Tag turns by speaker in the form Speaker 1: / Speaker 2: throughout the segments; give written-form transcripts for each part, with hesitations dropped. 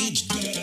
Speaker 1: It's that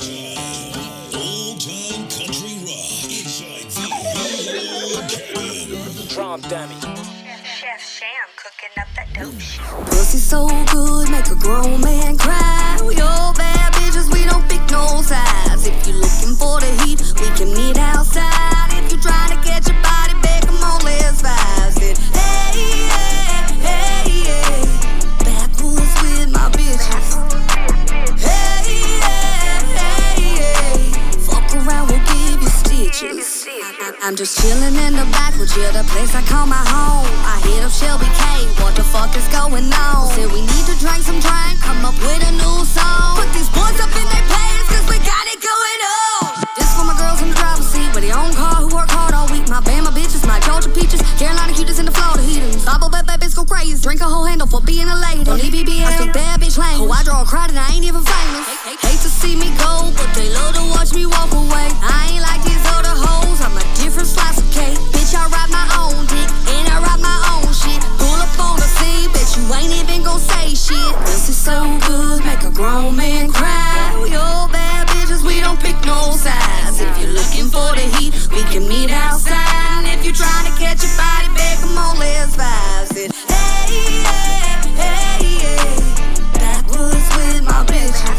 Speaker 1: old time country rock inside the cabin.
Speaker 2: Drum dummy.
Speaker 3: Chef Sham cooking up that dope shit.
Speaker 4: Pussy so good, make a grown man cry. We all bad bitches, we don't pick no sides. If you looking for the heat, we can meet outside. If you trying to catch your body back, come on, let's vibes it. Hey, yeah, hey, yeah. Backwoods with my bitches. Hey, yeah, hey, yeah. Fuck around, we'll give you stitches. I'm just chillin' in the backwoods, yeah, the place I call my home. I hit up Shelby K, what the fuck is going on? Said we need to drink some drink, come up with a new song. Put these boys up in their place, cause we got it going on. This for my girls in the driver's seat, with their own car who work hard all week. My Bama bitches, my Georgia peaches, Carolina cuties and the Florida heathens. Bible bad bitches go crazy, drink a whole handle for being a lady. Don't need BBL, I speak bad bitch language. Oh, I draw a crowd and I ain't even famous. Hate to see me go, but they love to watch me walk away. I ain't like these other hoes, I'm a different slice of cake. Bitch, I ride my own dick, and I ride my own shit. Pull up on the scene, bitch, you ain't even gon' say shit. This is so good, make a grown man cry. We all bad bitches, we don't pick no sides. If you're looking for the heat, we can meet outside. If you're trying to catch your body back, come on, let's vibes it. Hey, yeah, hey, yeah. Backwoods with my bitches.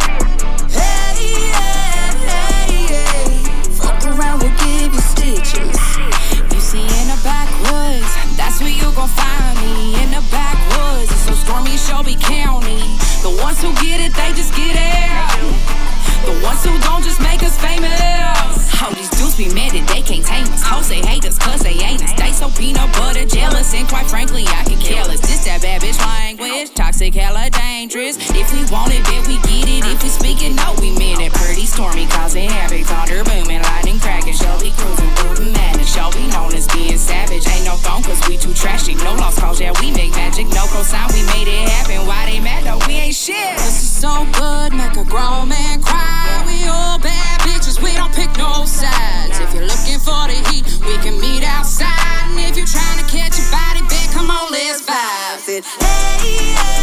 Speaker 4: Hey, yeah, hey, yeah. Fuck around, we'll give you stitches.
Speaker 5: You see in the backwoods, that's where you gon' find me. In the backwoods, it's so stormy, Shelby County. The ones who get it, they just get it. The ones who don't just make us famous. All these dudes be mad that they can't tame us. Hoes they hate us cause they ain't us. They so peanut butter jealous, and quite frankly I can care less. This that bad bitch language, toxic, hella dangerous. If we want it, bet we get it. If we speak it, no, we mean it. Pretty stormy, causing havoc, thunder booming, lightning cracking. Shelby cruising through the madness. Shelby known as being savage. Ain't no phone cause we too trashy. No lost cause, yeah, we make magic. No cosign, we made it happen. Why they mad though? We ain't shit. This is so good, make a grown man cry. We all bad bitches, we don't pick no sides. If you're looking for the heat, we can meet outside. And if you're trying to catch your body back, come on, let's vibes it.
Speaker 4: Hey, yeah.